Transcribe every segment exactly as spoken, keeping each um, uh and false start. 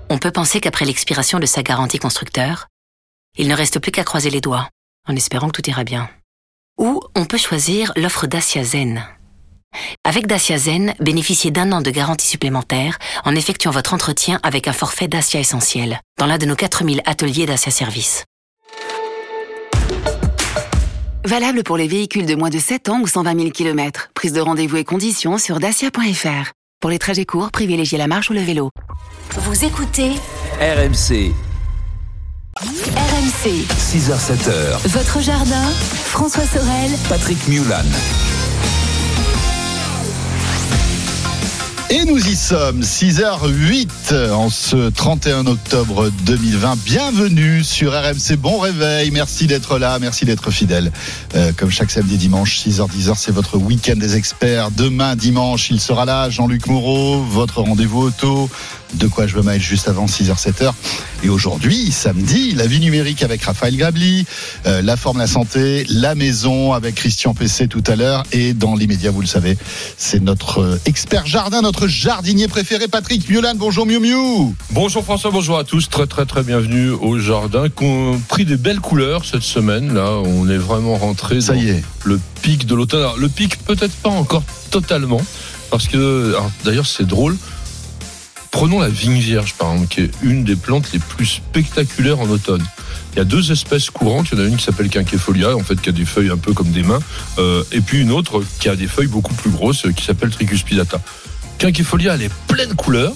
On peut penser qu'après l'expiration de sa garantie constructeur, il ne reste plus qu'à croiser les doigts, en espérant que tout ira bien. Ou on peut choisir l'offre Dacia Zen. Avec Dacia Zen, bénéficiez d'un an de garantie supplémentaire en effectuant votre entretien avec un forfait Dacia Essentiel dans l'un de nos quatre mille ateliers Dacia Service. Valable pour les véhicules de moins de sept ans ou cent vingt mille kilomètres. Prise de rendez-vous et conditions sur dacia point f r. Pour les trajets courts, privilégiez la marche ou le vélo. Vous écoutez R M C. R M C. six heures sept heures. Votre jardin, François Sorel, Patrick Mulan. Et nous y sommes, six heures huit en ce trente et un octobre deux mille vingt. Bienvenue sur R M C, bon réveil, merci d'être là, merci d'être fidèle. Euh, comme chaque samedi et dimanche, six heures dix heures, c'est votre week-end des experts. Demain, dimanche, il sera là, Jean-Luc Moreau, votre rendez-vous auto. De quoi je veux m'aller juste avant six heures sept heures. Et aujourd'hui, samedi, la vie numérique avec Raphaël Grabli, euh, la forme, la santé, la maison avec Christian Pessé tout à l'heure. Et dans l'immédiat, vous le savez, c'est notre expert jardin, notre jardinier préféré, Patrick Mulan. Bonjour Miu Miu. Bonjour François, bonjour à tous. Très très très bienvenue au jardin. Qui ont pris des belles couleurs cette semaine. Là, on est vraiment rentré Ça dans y est. le pic de l'automne. Alors, le pic peut-être pas encore totalement, parce que alors, d'ailleurs c'est drôle. Prenons la vigne vierge, par exemple, qui est une des plantes les plus spectaculaires en automne. Il y a deux espèces courantes. Il y en a une qui s'appelle Quinquefolia, en fait, qui a des feuilles un peu comme des mains, euh, et puis une autre qui a des feuilles beaucoup plus grosses, qui s'appelle Tricuspidata. Quinquefolia, elle est pleine couleur,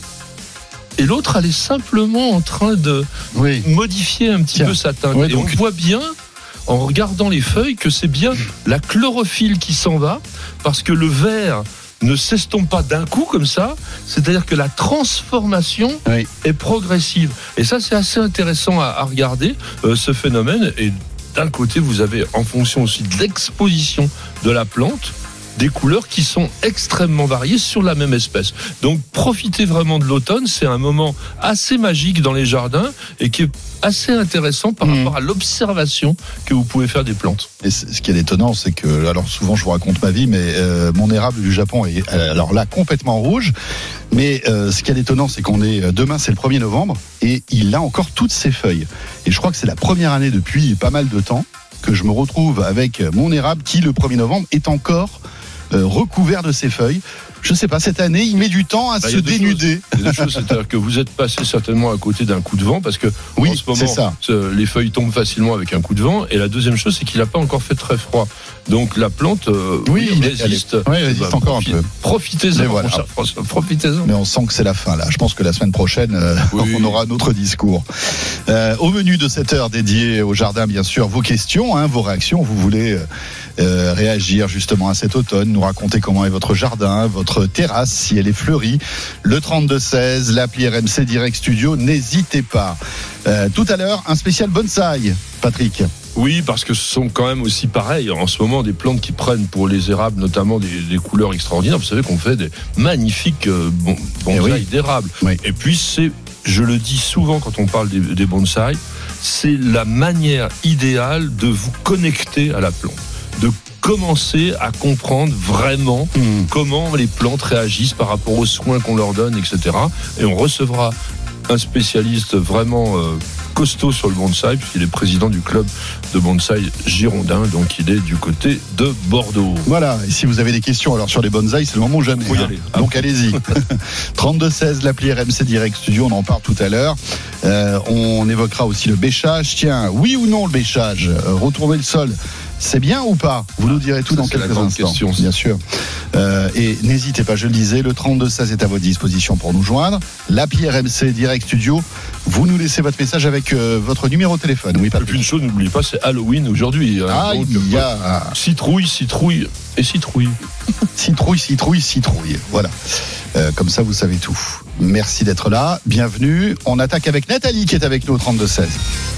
et l'autre, elle est simplement en train de Oui. modifier un petit Tiens. peu sa teinte. Ouais, et donc... on voit bien, en regardant les feuilles, que c'est bien la chlorophylle qui s'en va, parce que le vert ne s'estompe pas d'un coup comme ça, c'est-à-dire que la transformation Oui. est progressive. Et ça, c'est assez intéressant à, à regarder, euh, ce phénomène. Et d'un côté, vous avez, en fonction aussi de l'exposition de la plante, des couleurs qui sont extrêmement variées sur la même espèce. Donc, profitez vraiment de l'automne. C'est un moment assez magique dans les jardins et qui est assez intéressant par mmh. rapport à l'observation que vous pouvez faire des plantes. Et ce qui est étonnant, c'est que, alors souvent je vous raconte ma vie, mais euh, mon érable du Japon est alors là complètement rouge. Mais euh, ce qui est étonnant, c'est qu'on est demain, c'est le premier novembre, et il a encore toutes ses feuilles. Et je crois que c'est la première année depuis pas mal de temps que je me retrouve avec mon érable qui, le premier novembre, est encore euh, recouvert de ses feuilles. Je sais pas, cette année, il met du temps à bah, se dénuder. Il y a deux choses, c'est-à-dire que vous êtes passé certainement à côté d'un coup de vent, parce que oui, en ce moment, c'est ça. les feuilles tombent facilement avec un coup de vent. Et la deuxième chose, c'est qu'il n'a pas encore fait très froid. Donc la plante, euh, oui, oui, Elle résiste. est, oui, résiste bah, encore profite, un peu. Profitez-en, voilà. mon cher François, profitez-en. Mais on sent que c'est la fin là. Je pense que la semaine prochaine, euh, oui. on aura un autre discours. Euh, au menu de cette heure dédiée au jardin, bien sûr, vos questions, hein, vos réactions. Vous voulez euh, réagir justement à cet automne, nous raconter comment est votre jardin, votre terrasse, si elle est fleurie. Le trente-deux seize, l'appli R M C Direct Studio, n'hésitez pas. Euh, tout à l'heure, un spécial bonsaï, Patrick. Oui, parce que ce sont quand même aussi pareil en ce moment des plantes qui prennent pour les érables notamment des, des couleurs extraordinaires. Vous savez qu'on fait des magnifiques euh, bon, bonsaïs oui. d'érables. Oui. Et puis c'est, je le dis souvent quand on parle des, des bonsaïs, c'est la manière idéale de vous connecter à la plante, de commencer à comprendre vraiment mmh. comment les plantes réagissent par rapport aux soins qu'on leur donne, et cetera. Et on recevra un spécialiste vraiment euh, costaud sur le bonsaï, puisqu'il est président du club de bonsaï girondin, donc il est du côté de Bordeaux. Voilà, et si vous avez des questions alors sur les bonsaïs, c'est le moment où jamais. Faut y hein. aller. Donc allez-y. trente-deux seize, l'appli R M C Direct Studio, on en parle tout à l'heure. Euh, on évoquera aussi le bêchage. Tiens, oui ou non le bêchage, euh, retourner le sol, c'est bien ou pas? Vous nous direz tout ça, dans quelques la instants. Question, bien sûr. Euh, et n'hésitez pas, je le disais, le trente-deux seize est à votre disposition pour nous joindre. L'appli R M C Direct Studio. Vous nous laissez votre message avec euh, votre numéro de téléphone. Oui, et puis une chose, n'oubliez pas, c'est Halloween aujourd'hui. Hein. Ah, donc, il y a citrouille, citrouille et citrouille. Citrouille, citrouille, citrouille. Voilà. Euh, comme ça, vous savez tout. Merci d'être là. Bienvenue. On attaque avec Nathalie qui est avec nous au trente-deux seize.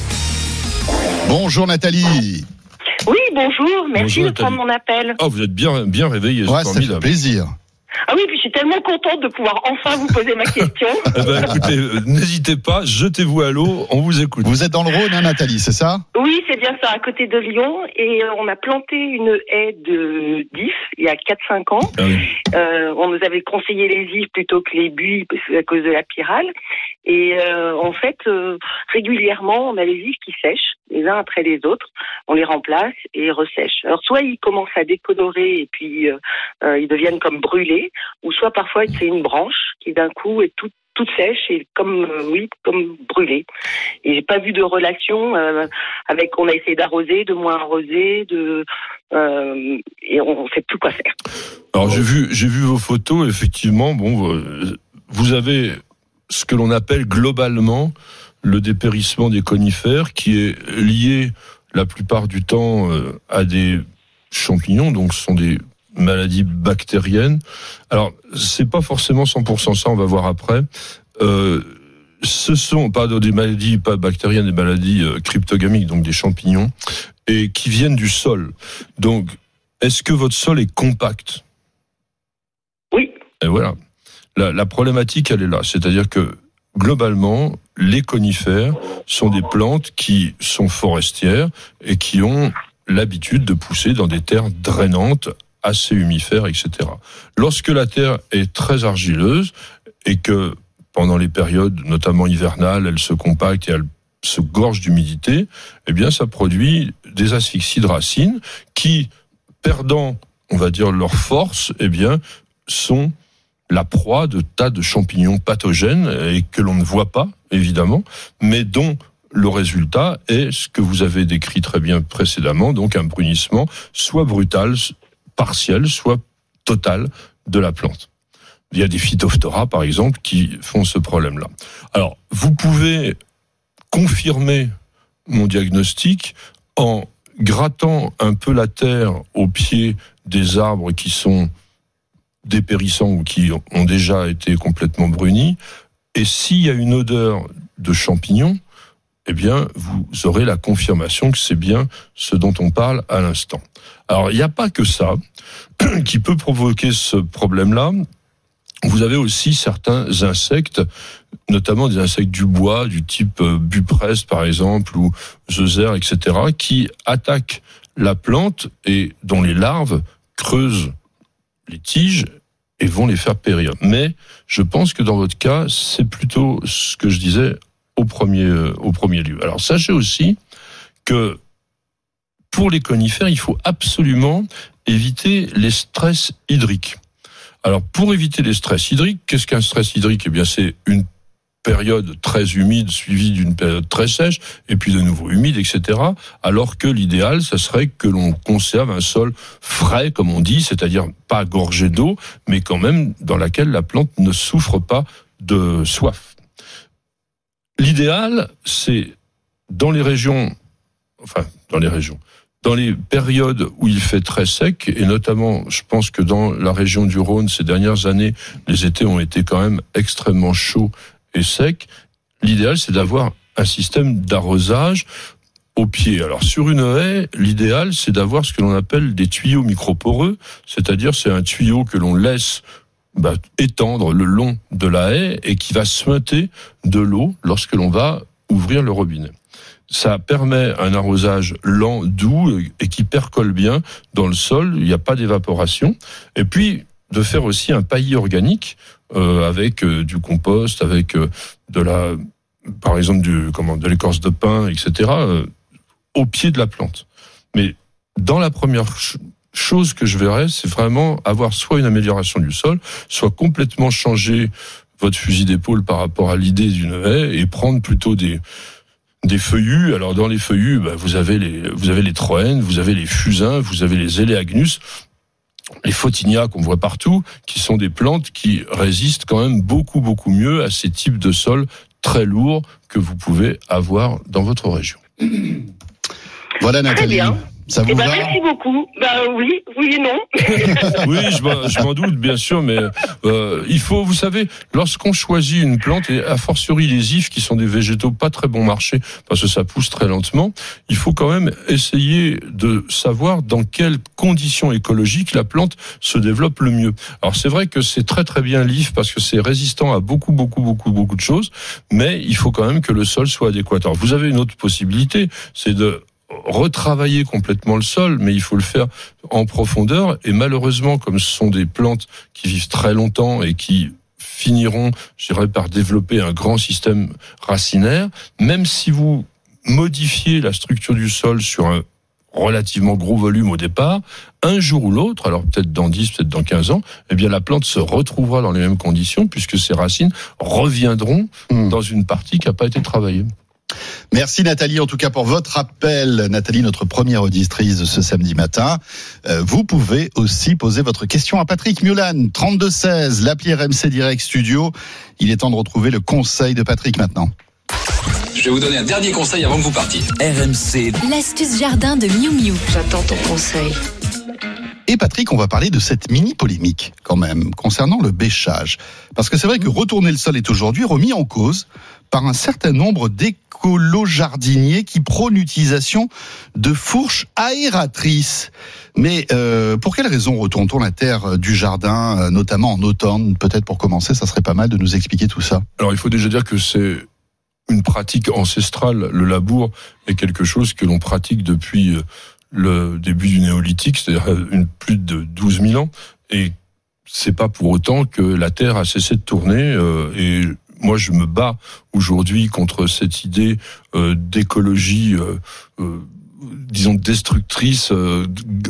Bonjour Nathalie. Oui, bonjour. Merci bonjour, de prendre mon appel. Ah, vous êtes bien, bien réveillé. Ouais, ça fait plaisir. Ah oui, puis je suis tellement contente de pouvoir enfin vous poser ma question. Eh ben, écoutez, euh, n'hésitez pas, jetez-vous à l'eau, on vous écoute. Vous êtes dans le Rhône, hein, Nathalie, c'est ça? Oui, c'est bien ça, à côté de Lyon. Et euh, on a planté une haie de d'ifs il y a quatre cinq ans. Ah oui. euh, on nous avait conseillé les ifs plutôt que les buis à cause de la pyrale. Et euh, en fait, euh, régulièrement, on a les ifs qui sèchent, les uns après les autres. On les remplace et ressèchent. Alors, soit ils commencent à décolorer et puis euh, euh, ils deviennent comme brûlés, ou soit parfois c'est une branche qui d'un coup est toute toute sèche et comme euh, oui comme brûlée. Et j'ai pas vu de relation euh, avec. On a essayé d'arroser, de moins arroser, de euh, et on, on sait plus quoi faire. Alors j'ai vu j'ai vu vos photos. Effectivement, bon, vous avez ce que l'on appelle globalement le dépérissement des conifères, qui est lié la plupart du temps euh, à des champignons, donc ce sont des maladies bactériennes. Alors, c'est pas forcément cent pour cent ça, on va voir après. Euh, ce sont pas des maladies pas bactériennes, des maladies euh, cryptogamiques, donc des champignons, et qui viennent du sol. Donc, est-ce que votre sol est compact ? Oui. Et voilà. La, la problématique, elle est là. C'est-à-dire que, globalement, les conifères sont des plantes qui sont forestières et qui ont l'habitude de pousser dans des terres drainantes, assez humifères, et cetera. Lorsque la terre est très argileuse et que pendant les périodes, notamment hivernales, elle se compacte et elle se gorge d'humidité, eh bien, ça produit des asphyxies de racines qui, perdant, on va dire, leur force, eh bien, sont la proie de tas de champignons pathogènes et que l'on ne voit pas, évidemment, mais dont le résultat est ce que vous avez décrit très bien précédemment, donc un brunissement soit brutal, partiel, soit total de la plante. Il y a des phytophthora, par exemple, qui font ce problème-là. Alors, vous pouvez confirmer mon diagnostic en grattant un peu la terre au pied des arbres qui sont dépérissants ou qui ont déjà été complètement brunis. Et s'il y a une odeur de champignons, eh bien, vous aurez la confirmation que c'est bien ce dont on parle à l'instant. Alors, il n'y a pas que ça qui peut provoquer ce problème-là. Vous avez aussi certains insectes, notamment des insectes du bois, du type bupreste, par exemple, ou zeuser, et cetera, qui attaquent la plante et dont les larves creusent les tiges et vont les faire périr. Mais je pense que dans votre cas, c'est plutôt ce que je disais au premier, au premier lieu. Alors, sachez aussi que pour les conifères, il faut absolument éviter les stress hydriques. Alors, pour éviter les stress hydriques, qu'est-ce qu'un stress hydrique ? Eh bien, c'est une période très humide suivie d'une période très sèche, et puis de nouveau humide, et cetera. Alors que l'idéal, ça serait que l'on conserve un sol frais, comme on dit, c'est-à-dire pas gorgé d'eau, mais quand même dans laquelle la plante ne souffre pas de soif. L'idéal, c'est dans les régions, enfin, dans les régions, dans les périodes où il fait très sec, et notamment, je pense que dans la région du Rhône, ces dernières années, les étés ont été quand même extrêmement chauds et secs. L'idéal, c'est d'avoir un système d'arrosage au pied. Alors, sur une haie, l'idéal, c'est d'avoir ce que l'on appelle des tuyaux microporeux, c'est-à-dire c'est un tuyau que l'on laisse bah, étendre le long de la haie et qui va suinter de l'eau lorsque l'on va ouvrir le robinet. Ça permet un arrosage lent, doux et qui percole bien dans le sol. Il n'y a pas d'évaporation. Et puis, de faire aussi un paillis organique euh, avec euh, du compost, avec euh, de la, par exemple, du, comment, de l'écorce de pin, et cetera, euh, au pied de la plante. Mais dans la première ch- chose que je verrais, c'est vraiment avoir soit une amélioration du sol, soit complètement changer votre fusil d'épaule par rapport à l'idée d'une haie et prendre plutôt des des feuillus. Alors dans les feuillus, bah, vous avez les vous avez les troènes, vous avez les fusains, vous avez les éléagnus, les photinia qu'on voit partout, qui sont des plantes qui résistent quand même beaucoup beaucoup mieux à ces types de sols très lourds que vous pouvez avoir dans votre région. Voilà Nathalie. Très bien. Ça vous eh ben, va ? merci beaucoup. Ben oui, oui et non. Oui, je m'en, je m'en doute, bien sûr, mais euh, il faut, vous savez, lorsqu'on choisit une plante, et a fortiori les ifs, qui sont des végétaux pas très bon marché, parce que ça pousse très lentement, il faut quand même essayer de savoir dans quelles conditions écologiques la plante se développe le mieux. Alors c'est vrai que c'est très très bien l'if, parce que c'est résistant à beaucoup, beaucoup, beaucoup, beaucoup de choses, mais il faut quand même que le sol soit adéquat. Alors vous avez une autre possibilité, c'est de retravailler complètement le sol, mais il faut le faire en profondeur, et malheureusement, comme ce sont des plantes qui vivent très longtemps et qui finiront, je dirais, par développer un grand système racinaire. Même si vous modifiez la structure du sol sur un relativement gros volume au départ, un jour ou l'autre, alors peut-être dans dix, peut-être dans quinze ans, eh bien la plante se retrouvera dans les mêmes conditions puisque ses racines reviendront mmh. dans une partie qui n'a pas été travaillée. Merci Nathalie, en tout cas pour votre appel. Nathalie, notre première auditrice de ce samedi matin. Euh, vous pouvez aussi poser votre question à Patrick Mulan, trente-deux seize, l'appli R M C Direct Studio. Il est temps de retrouver le conseil de Patrick maintenant. Je vais vous donner un dernier conseil avant que vous partiez. R M C. L'astuce jardin de Miu Miu. J'attends ton conseil. Et Patrick, on va parler de cette mini-polémique quand même, concernant le bêchage. Parce que c'est vrai que retourner le sol est aujourd'hui remis en cause par un certain nombre d'écolo-jardiniers qui prônent l'utilisation de fourches aératrices. Mais euh, pour quelle raison retourne-t-on la terre du jardin, notamment en automne ? Peut-être pour commencer, ça serait pas mal de nous expliquer tout ça. Alors il faut déjà dire que c'est une pratique ancestrale. Le labour est quelque chose que l'on pratique depuis le début du néolithique, c'est-à-dire une, plus de douze mille ans. Et c'est pas pour autant que la terre a cessé de tourner. Euh, et moi, je me bats aujourd'hui contre cette idée euh, d'écologie, euh, euh, disons, destructrice, euh,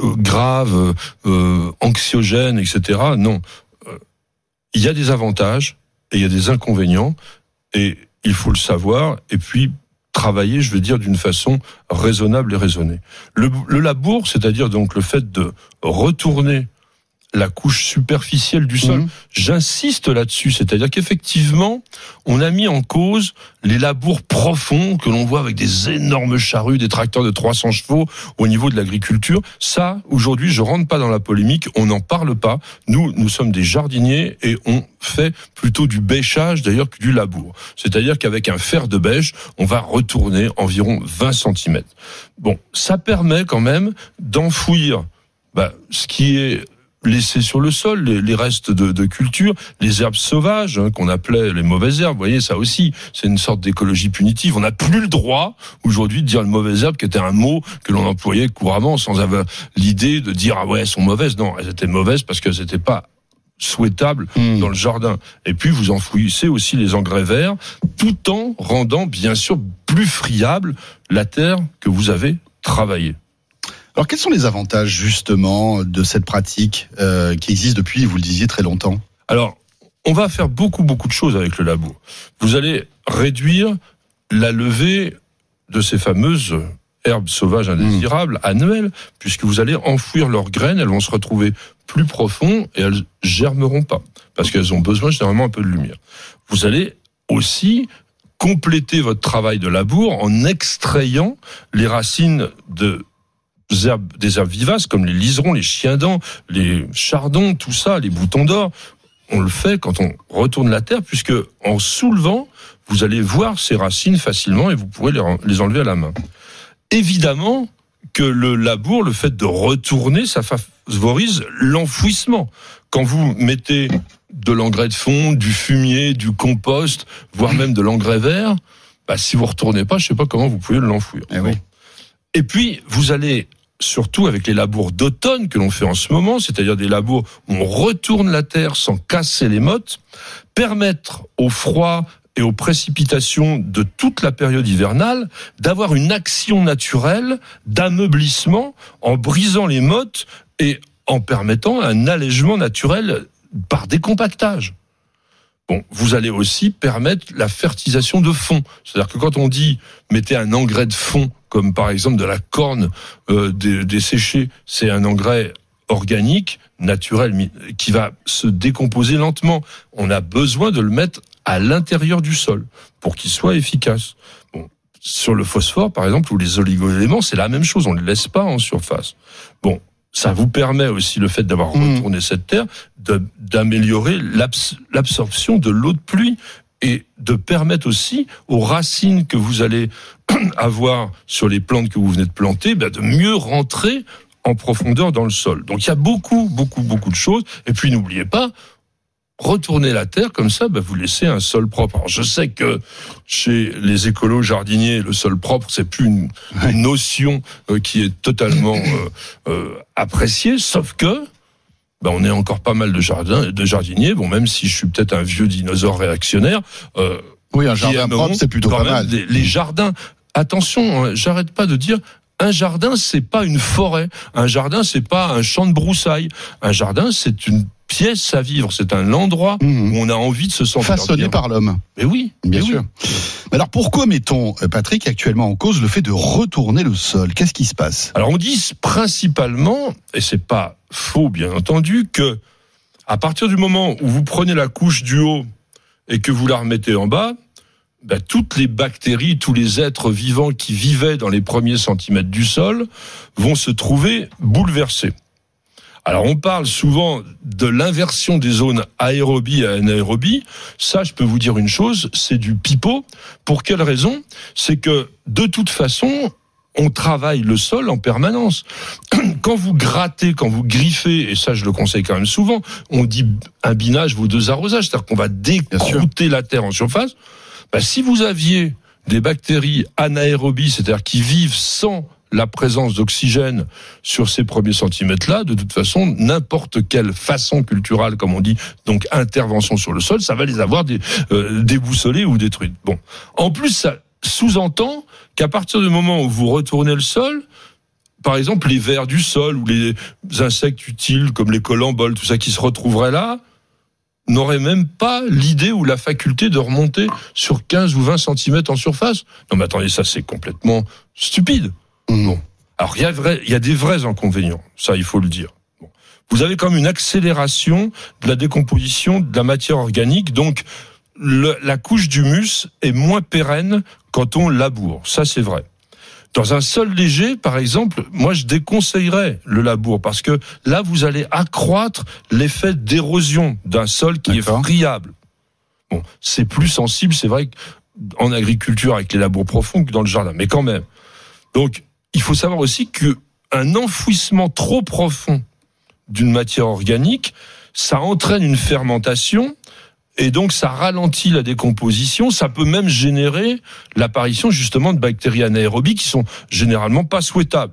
grave, euh, anxiogène, et cetera. Non. Euh, il y a des avantages et il y a des inconvénients. Et il faut le savoir. Et puis, travailler, je veux dire, d'une façon raisonnable et raisonnée. Le, le labour, c'est-à-dire donc le fait de retourner la couche superficielle du sol, mmh. j'insiste là-dessus, c'est-à-dire qu'effectivement, on a mis en cause les labours profonds que l'on voit avec des énormes charrues, des tracteurs de trois cents chevaux au niveau de l'agriculture. Ça, aujourd'hui, je rentre pas dans la polémique, on n'en parle pas. Nous, nous sommes des jardiniers et on fait plutôt du bêchage d'ailleurs que du labour. C'est-à-dire qu'avec un fer de bêche, on va retourner environ vingt centimètres. Bon, ça permet quand même d'enfouir bah, ce qui est laissés sur le sol, les, les restes de, de culture, les herbes sauvages, hein, qu'on appelait les mauvaises herbes. Vous voyez, ça aussi, c'est une sorte d'écologie punitive. On n'a plus le droit, aujourd'hui, de dire les mauvaises herbes, qui était un mot que l'on employait couramment, sans avoir l'idée de dire, ah ouais, elles sont mauvaises. Non, elles étaient mauvaises parce qu'elles n'étaient pas souhaitables mmh. dans le jardin. Et puis, vous enfouissez aussi les engrais verts, tout en rendant, bien sûr, plus friable la terre que vous avez travaillée. Alors, quels sont les avantages, justement, de cette pratique euh, qui existe depuis, vous le disiez, très longtemps ? Alors, on va faire beaucoup, beaucoup de choses avec le labour. Vous allez réduire la levée de ces fameuses herbes sauvages indésirables, mmh. annuelles, puisque vous allez enfouir leurs graines, elles vont se retrouver plus profond et elles germeront pas, parce qu'elles ont besoin généralement un peu de lumière. Vous allez aussi compléter votre travail de labour en extrayant les racines de herbes, des herbes vivaces comme les liserons, les chiens-dents, les chardons, tout ça, les boutons d'or. On le fait quand on retourne la terre, puisque en soulevant, vous allez voir ces racines facilement et vous pourrez les, les enlever à la main. Évidemment que le labour, le fait de retourner, ça favorise l'enfouissement. Quand vous mettez de l'engrais de fond, du fumier, du compost, voire même de l'engrais vert, bah, si vous retournez pas, je sais pas comment vous pouvez l'enfouir. Eh oui. Et puis, vous allez, surtout avec les labours d'automne que l'on fait en ce moment, c'est-à-dire des labours où on retourne la terre sans casser les mottes, permettre au froid et aux précipitations de toute la période hivernale d'avoir une action naturelle d'ameublissement en brisant les mottes et en permettant un allègement naturel par décompactage. Bon, vous allez aussi permettre la fertilisation de fond. C'est-à-dire que quand on dit mettez un engrais de fond, comme par exemple de la corne euh, desséchée, c'est un engrais organique, naturel, qui va se décomposer lentement. On a besoin de le mettre à l'intérieur du sol pour qu'il soit efficace. Bon, sur le phosphore, par exemple, ou les oligo-éléments, c'est la même chose. On ne le laisse pas en surface. Bon, ça vous permet aussi, le fait d'avoir retourné mmh. cette terre, de, d'améliorer l'abs- l'absorption de l'eau de pluie et de permettre aussi aux racines que vous allez avoir sur les plantes que vous venez de planter, ben de mieux rentrer en profondeur dans le sol. Donc il y a beaucoup, beaucoup, beaucoup de choses. Et puis n'oubliez pas, retourner la terre comme ça, ben vous laissez un sol propre. Alors je sais que chez les écolos jardiniers, le sol propre, c'est plus une, ouais. une notion euh, qui est totalement euh, euh, appréciée, sauf que ben on est encore pas mal de, jardins, de jardiniers, bon, même si je suis peut-être un vieux dinosaure réactionnaire. Euh, oui, un jardin propre, c'est plutôt pas mal. Les, les jardins, attention, hein, j'arrête pas de dire, un jardin, c'est pas une forêt. Un jardin, c'est pas un champ de broussailles. Un jardin, c'est une pièce à vivre. C'est un endroit mmh. où on a envie de se sentir façonné bien. par l'homme. Mais oui, bien mais sûr. Oui. Alors pourquoi mettons, Patrick, actuellement en cause le fait de retourner le sol ? Qu'est-ce qui se passe ? Alors on dit principalement, et c'est pas faux bien entendu, que à partir du moment où vous prenez la couche du haut et que vous la remettez en bas, ben, toutes les bactéries, tous les êtres vivants qui vivaient dans les premiers centimètres du sol vont se trouver bouleversés. Alors on parle souvent de l'inversion des zones aérobie à anaérobie. Ça, je peux vous dire une chose, c'est du pipeau. Pour quelle raison ? C'est que de toute façon, on travaille le sol en permanence. Quand vous grattez, quand vous griffez, et ça je le conseille quand même souvent, on dit un binage vaut deux arrosages, c'est-à-dire qu'on va décrouter la terre en surface. Ben, si vous aviez des bactéries anaérobies, c'est-à-dire qui vivent sans la présence d'oxygène sur ces premiers centimètres-là, de toute façon, n'importe quelle façon culturelle, comme on dit, donc intervention sur le sol, ça va les avoir des, euh, déboussolées ou détruites. Bon. En plus, ça sous-entend qu'à partir du moment où vous retournez le sol, par exemple, les vers du sol ou les insectes utiles comme les colamboles, tout ça qui se retrouveraient là, n'aurait même pas l'idée ou la faculté de remonter sur quinze ou vingt centimètres en surface. Non mais attendez, ça c'est complètement stupide. Mmh. Bon. Alors il y a vrai, il y a des vrais inconvénients, ça il faut le dire. Bon. Vous avez comme une accélération de la décomposition de la matière organique, donc le, la couche d'humus est moins pérenne quand on laboure, ça c'est vrai. Dans un sol léger, par exemple, moi je déconseillerais le labour parce que là vous allez accroître l'effet d'érosion d'un sol qui D'accord. est friable. Bon, c'est plus sensible, c'est vrai en agriculture avec les labours profonds que dans le jardin, mais quand même. Donc il faut savoir aussi que un enfouissement trop profond d'une matière organique, ça entraîne une fermentation. Et donc, ça ralentit la décomposition. Ça peut même générer l'apparition, justement, de bactéries anaérobies qui sont généralement pas souhaitables.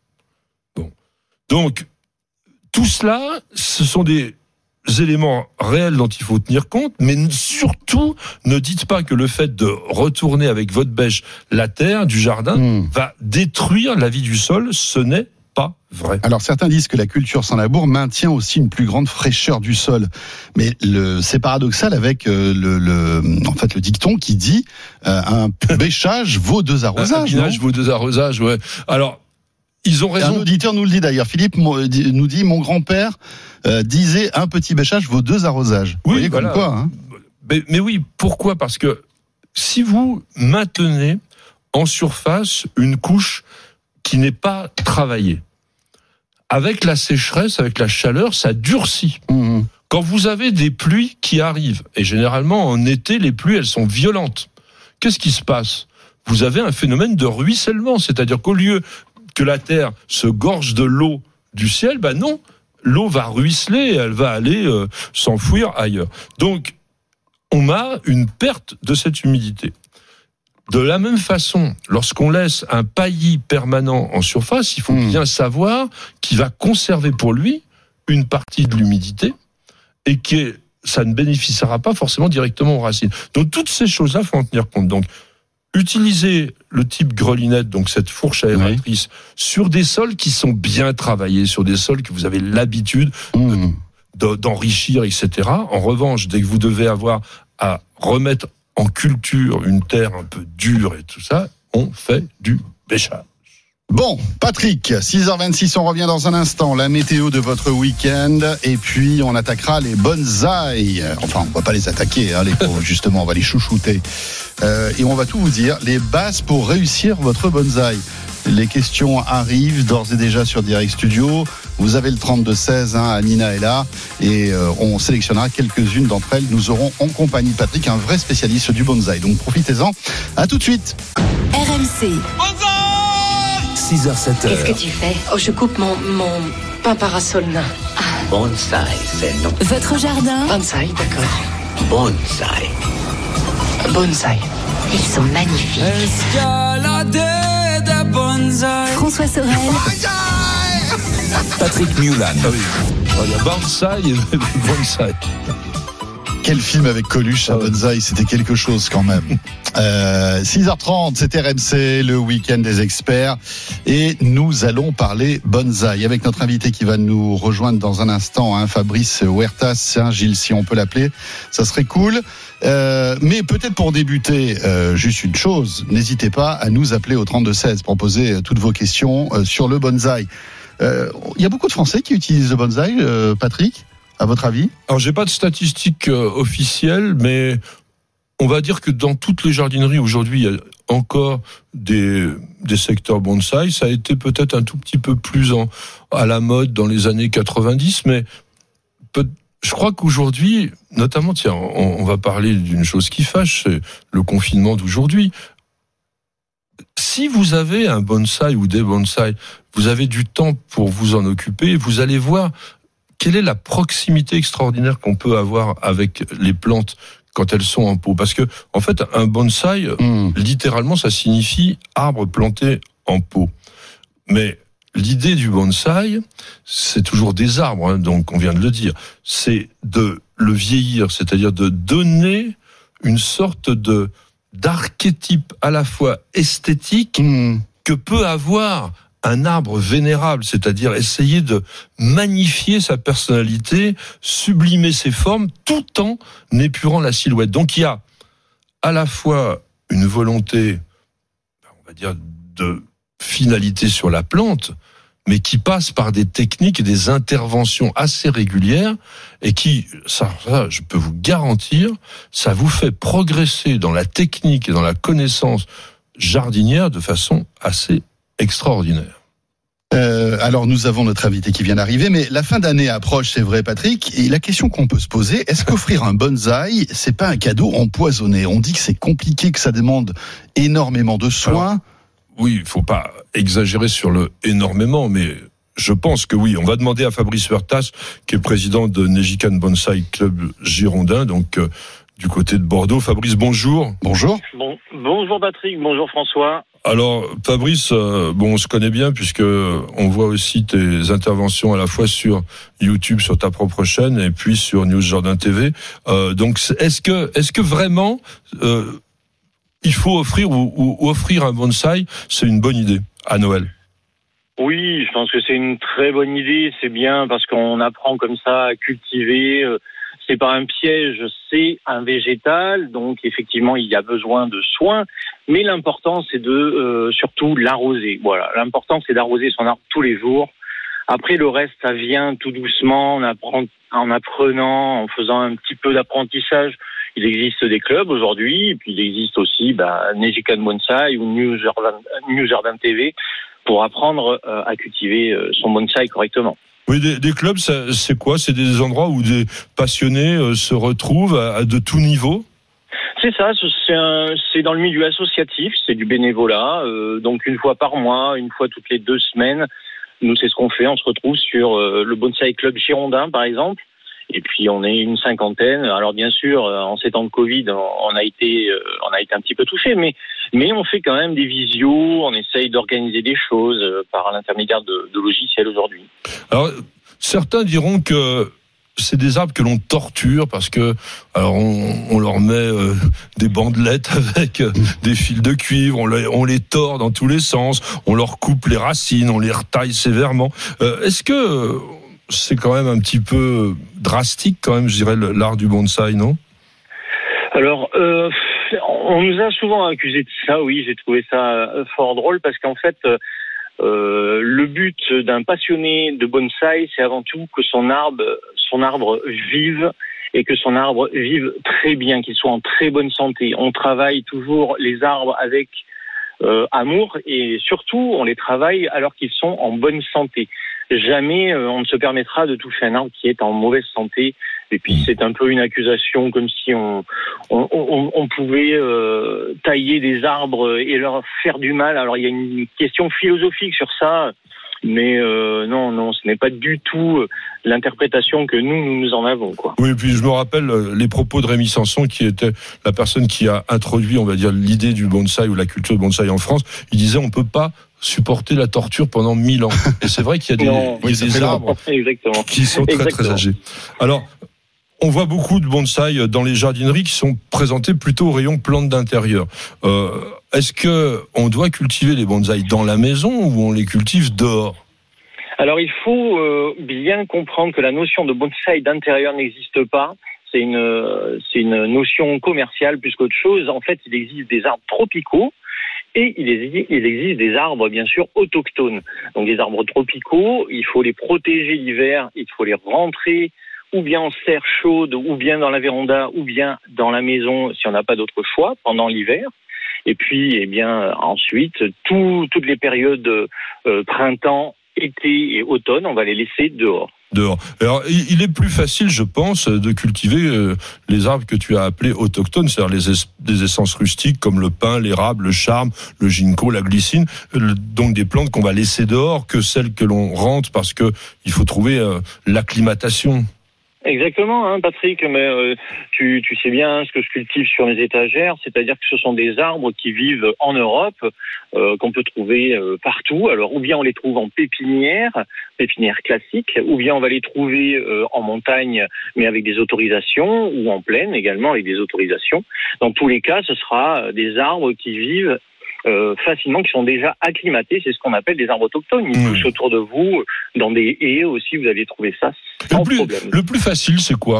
Bon. Donc, tout cela, ce sont des éléments réels dont il faut tenir compte, mais surtout, ne dites pas que le fait de retourner avec votre bêche la terre du jardin mmh. va détruire la vie du sol. Ce n'est pas vrai. Alors certains disent que la culture sans labour maintient aussi une plus grande fraîcheur du sol, mais le, c'est paradoxal avec euh, le, le, en fait le dicton qui dit euh, un bêchage vaut deux arrosages. Un binage vaut deux arrosages, ouais. Alors ils ont raison. Un auditeur nous le dit d'ailleurs. Philippe nous dit mon grand-père euh, disait un petit bêchage vaut deux arrosages. Oui, vous voyez voilà. Comme quoi. Hein. Mais, mais oui, pourquoi ? Parce que si vous maintenez en surface une couche qui n'est pas travaillé. Avec la sécheresse, avec la chaleur, ça durcit. Mmh. Quand vous avez des pluies qui arrivent, et généralement en été, les pluies, elles sont violentes. Qu'est-ce qui se passe ? Vous avez un phénomène de ruissellement, c'est-à-dire qu'au lieu que la terre se gorge de l'eau du ciel, ben non, l'eau va ruisseler et elle va aller euh, s'enfouir ailleurs. Donc, on a une perte de cette humidité. De la même façon, lorsqu'on laisse un paillis permanent en surface, il faut mmh. bien savoir qu'il va conserver pour lui une partie de l'humidité et que ça ne bénéficiera pas forcément directement aux racines. Donc toutes ces choses-là, il faut en tenir compte. Donc utilisez le type grelinette, donc cette fourche aératrice, oui. sur des sols qui sont bien travaillés, sur des sols que vous avez l'habitude mmh. de, d'enrichir, et cetera. En revanche, dès que vous devez avoir à remettre en culture, une terre un peu dure et tout ça, on fait du bêchage. Bon, Patrick, six heures vingt-six, on revient dans un instant. La météo de votre week-end, et puis on attaquera les bonsaïs. Enfin, on va pas les attaquer, hein, les pauvres, justement, on va les chouchouter. Euh, et on va tout vous dire, les bases pour réussir votre bonsaï. Les questions arrivent d'ores et déjà sur Direct Studio. Vous avez le trente-deux seize, hein, Nina est là, et euh, on sélectionnera quelques-unes d'entre elles. Nous aurons en compagnie de Patrick, un vrai spécialiste du bonsaï. Donc profitez-en. À tout de suite. R M C. six heures sept heures. Qu'est-ce que tu fais ? Oh, je coupe mon, mon pain parasol nain. Ah. Bonsaï, c'est non. Votre jardin ? Bonsaï, d'accord. Bonsaï. Bonsaï. Ils sont magnifiques. Escalader de bonsaï. François Sorel. Patrick Mulan. Ah oui. Il y a Banzai et Bonsai. Quel film avec Coluche à Banzai, c'était quelque chose quand même. Euh, six heures trente, c'est R M C, le week-end des experts. Et nous allons parler bonsaï avec notre invité qui va nous rejoindre dans un instant, hein, Fabrice Huertas, hein, Gilles, si on peut l'appeler, ça serait cool. Euh, mais peut-être pour débuter, euh, juste une chose, n'hésitez pas à nous appeler au trente-deux seize pour poser toutes vos questions euh, sur le bonsaï. Il euh, y a beaucoup de Français qui utilisent le bonsaï, euh, Patrick, à votre avis ? Alors, j'ai pas de statistiques euh, officielles, mais on va dire que dans toutes les jardineries aujourd'hui, il y a encore des, des secteurs bonsaï. Ça a été peut-être un tout petit peu plus en, à la mode dans les années quatre-vingt-dix, mais peut, je crois qu'aujourd'hui, notamment, tiens, on, on va parler d'une chose qui fâche, c'est le confinement d'aujourd'hui. Si vous avez un bonsaï ou des bonsaïs, vous avez du temps pour vous en occuper, vous allez voir quelle est la proximité extraordinaire qu'on peut avoir avec les plantes quand elles sont en pot. Parce que, en fait, un bonsaï, mmh. littéralement, ça signifie arbre planté en pot. Mais l'idée du bonsaï, c'est toujours des arbres, hein, donc on vient de le dire, c'est de le vieillir, c'est-à-dire de donner une sorte de d'archétype à la fois esthétique mmh. que peut avoir un arbre vénérable, c'est-à-dire essayer de magnifier sa personnalité, sublimer ses formes, tout en épurant la silhouette. Donc il y a à la fois une volonté, on va dire, de finalité sur la plante, mais qui passe par des techniques et des interventions assez régulières, et qui, ça, ça je peux vous garantir, ça vous fait progresser dans la technique et dans la connaissance jardinière de façon assez extraordinaire. Euh, alors nous avons notre invité qui vient d'arriver, mais la fin d'année approche, c'est vrai Patrick, et la question qu'on peut se poser, est-ce qu'offrir un bonsaï, c'est pas un cadeau empoisonné ? On dit que c'est compliqué, que ça demande énormément de soins. Alors, oui, il faut pas exagérer sur le énormément, mais je pense que oui. On va demander à Fabrice Huertas, qui est président de Nejikan Bonsai Club Girondin, donc euh, du côté de Bordeaux. Fabrice, bonjour. Bonjour. Bon, bonjour Patrick, bonjour François. Alors Fabrice, euh, bon, on se connaît bien puisque on voit aussi tes interventions à la fois sur YouTube, sur ta propre chaîne, et puis sur News Jardin T V. Euh, donc est-ce que est-ce que vraiment euh, il faut offrir ou, ou offrir un bonsaï, c'est une bonne idée à Noël? Oui, je pense que c'est une très bonne idée. C'est bien parce qu'on apprend comme ça à cultiver. C'est pas un piège, c'est un végétal, donc effectivement il y a besoin de soins, mais l'important c'est de euh, surtout l'arroser. Voilà, l'important c'est d'arroser son arbre tous les jours. Après le reste ça vient tout doucement, en, apprend, en apprenant, en faisant un petit peu d'apprentissage. Il existe des clubs aujourd'hui, et puis il existe aussi bah, Nejikan Bonsai ou New Jardin, New Jardin T V pour apprendre euh, à cultiver euh, son bonsaï correctement. Oui, des, des clubs, ça, c'est quoi ? C'est des endroits où des passionnés euh, se retrouvent à, à de tout niveau ? C'est ça, c'est, un, c'est dans le milieu associatif, c'est du bénévolat, euh, donc une fois par mois, une fois toutes les deux semaines, nous c'est ce qu'on fait, on se retrouve sur euh, le Bonsai Club Girondin par exemple, et puis on est une cinquantaine. Alors bien sûr, en ces temps de Covid, on a été, on a été un petit peu touchés, mais mais on fait quand même des visios, on essaye d'organiser des choses par l'intermédiaire de, de logiciels aujourd'hui. Alors certains diront que c'est des arbres que l'on torture parce que alors on, on leur met euh, des bandelettes avec euh, des fils de cuivre, on les, on les tord dans tous les sens, on leur coupe les racines, on les retaille sévèrement. Euh, est-ce que euh, c'est quand même un petit peu drastique, quand même, je dirais, l'art du bonsaï, non ? Alors, euh, on nous a souvent accusé de ça, oui, j'ai trouvé ça fort drôle, parce qu'en fait, euh, le but d'un passionné de bonsaï, c'est avant tout que son arbre, son arbre vive, et que son arbre vive très bien, qu'il soit en très bonne santé. On travaille toujours les arbres avec euh, amour, et surtout, on les travaille alors qu'ils sont en bonne santé. Jamais euh, on ne se permettra de toucher un arbre qui est en mauvaise santé. Et puis c'est un peu une accusation comme si on on, on, on pouvait euh, tailler des arbres et leur faire du mal. Alors il y a une question philosophique sur ça, mais euh, non non, ce n'est pas du tout l'interprétation que nous nous, nous en avons, quoi. Oui, et puis je me rappelle les propos de Rémi Sanson, qui était la personne qui a introduit, on va dire, l'idée du bonsaï ou la culture de bonsaï en France. Il disait on peut pas supporter la torture pendant mille ans. Et c'est vrai qu'il y a des, Non, il y a oui, des arbres Exactement. qui sont très Exactement. très âgés. Alors, on voit beaucoup de bonsaïs dans les jardineries qui sont présentés plutôt au rayon plantes d'intérieur. Euh, est-ce que on doit cultiver les bonsaïs dans la maison ou on les cultive dehors ? Alors il faut euh, bien comprendre que la notion de bonsaï d'intérieur n'existe pas. C'est une, euh, c'est une notion commerciale plus qu'autre chose. En fait, il existe des arbres tropicaux et il existe, il existe des arbres, bien sûr, autochtones. Donc des arbres tropicaux, il faut les protéger l'hiver, il faut les rentrer ou bien en serre chaude, ou bien dans la véranda, ou bien dans la maison si on n'a pas d'autre choix pendant l'hiver. Et puis, eh bien, ensuite, tout, toutes les périodes euh, printemps, été et automne, on va les laisser dehors. Dehors. Alors, il est plus facile, je pense, de cultiver euh, les arbres que tu as appelés autochtones, c'est-à-dire les es- des essences rustiques comme le pin, l'érable, le charme, le ginkgo, la glycine, le, donc des plantes qu'on va laisser dehors que celles que l'on rentre parce que il faut trouver euh, l'acclimatation. Exactement, hein, Patrick, mais euh, tu, tu sais bien ce que je cultive sur mes étagères, c'est-à-dire que ce sont des arbres qui vivent en Europe, euh, qu'on peut trouver euh, partout. Alors, ou bien on les trouve en pépinière, pépinière classique, ou bien on va les trouver euh, en montagne, mais avec des autorisations, ou en plaine également avec des autorisations. Dans tous les cas, ce sera des arbres qui vivent Euh, facilement, qui sont déjà acclimatés. C'est ce qu'on appelle des arbres autochtones. Ils poussent autour de vous, dans des haies aussi, vous allez trouver ça sans le plus, problème. Le plus facile, c'est quoi ?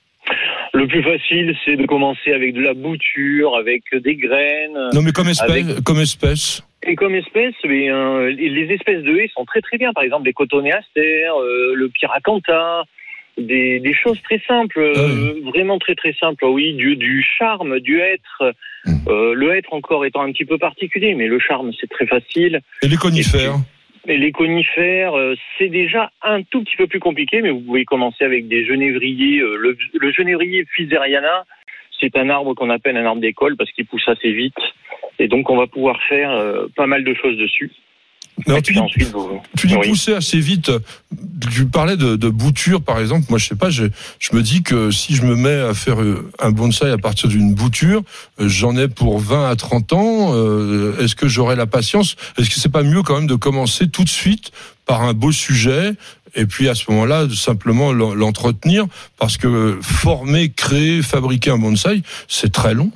Le plus facile, c'est de commencer avec de la bouture, avec des graines. Non, mais comme espèce, avec... comme espèce. Et comme espèce, mais, euh, les espèces de haies sont très très bien. Par exemple, les cotonéastères, euh, le pyracantha, des, des choses très simples, ah oui. euh, vraiment très très simples. Oui, du, du charme, du hêtre. Mmh. Euh, le hêtre encore étant un petit peu particulier, mais le charme, c'est très facile. Et les conifères ? Et, et les conifères, euh, c'est déjà un tout petit peu plus compliqué, mais vous pouvez commencer avec des genévriers. Euh, le, le genévrier Pfizeriana, c'est un arbre qu'on appelle un arbre d'école parce qu'il pousse assez vite. Et donc, on va pouvoir faire euh, pas mal de choses dessus. Alors, tu dis, ensuite, vous... tu dis oui. pousser assez vite. Tu parlais de, de bouture, par exemple. Moi, je sais pas, je, je me dis que si je me mets à faire un bonsaï à partir d'une bouture, j'en ai pour vingt à trente ans. Euh, est-ce que j'aurai la patience ? Est-ce que c'est pas mieux quand même de commencer tout de suite par un beau sujet et puis à ce moment-là, de simplement l'entretenir ? Parce que former, créer, fabriquer un bonsaï, c'est très long.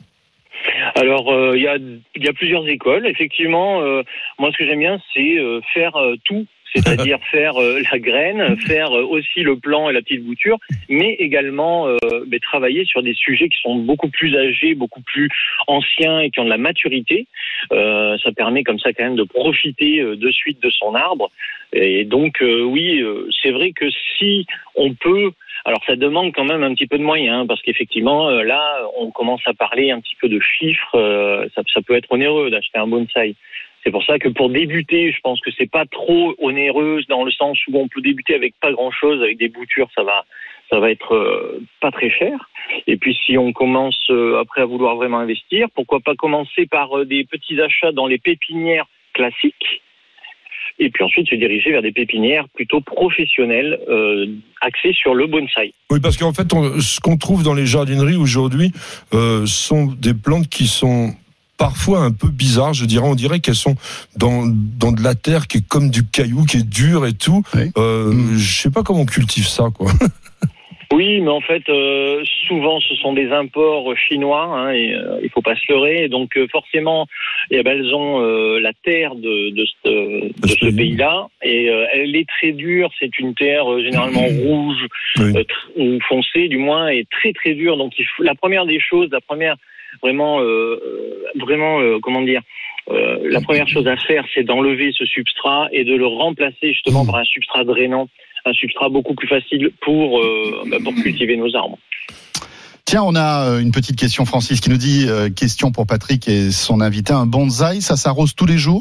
Alors, il euh, y, a, y a plusieurs écoles. Effectivement, euh, moi, ce que j'aime bien, c'est euh, faire euh, tout. C'est-à-dire faire euh, la graine, faire euh, aussi le plant et la petite bouture, mais également euh, bah, travailler sur des sujets qui sont beaucoup plus âgés, beaucoup plus anciens et qui ont de la maturité. Euh, ça permet comme ça quand même de profiter euh, de suite de son arbre. Et donc, euh, oui, euh, c'est vrai que si on peut... Alors, ça demande quand même un petit peu de moyens, parce qu'effectivement, euh, là, on commence à parler un petit peu de chiffres. Euh, ça, ça peut être onéreux d'acheter un bonsaï. C'est pour ça que pour débuter, je pense que c'est pas trop onéreux dans le sens où on peut débuter avec pas grand-chose, avec des boutures, ça va, ça va être euh, pas très cher. Et puis, si on commence euh, après à vouloir vraiment investir, pourquoi pas commencer par euh, des petits achats dans les pépinières classiques, et puis ensuite se diriger vers des pépinières plutôt professionnelles, euh, axées sur le bonsaï. Oui, parce qu'en fait, on, ce qu'on trouve dans les jardineries aujourd'hui euh, sont des plantes qui sont parfois un peu bizarres, je dirais. On dirait qu'elles sont dans, dans de la terre qui est comme du caillou, qui est dur et tout. Oui. Euh, mmh. Je sais pas comment on cultive ça, quoi. Oui, mais en fait, euh, souvent, ce sont des imports chinois, hein, et euh, il faut pas se leurrer. Donc, euh, forcément, eh ben, elles ont euh, la terre de, de, ce, de ce pays-là, et euh, elle est très dure. C'est une terre euh, généralement rouge, oui. euh, tr- ou foncée, du moins, et très très dure. Donc, il faut, la première des choses, la première vraiment, euh, vraiment, euh, comment dire, euh, la première chose à faire, c'est d'enlever ce substrat et de le remplacer justement par un substrat drainant. Un substrat beaucoup plus facile pour, euh, bah pour cultiver nos arbres. Tiens, on a une petite question, Francis, qui nous dit, euh, question pour Patrick et son invité, un bonsaï, ça s'arrose tous les jours ?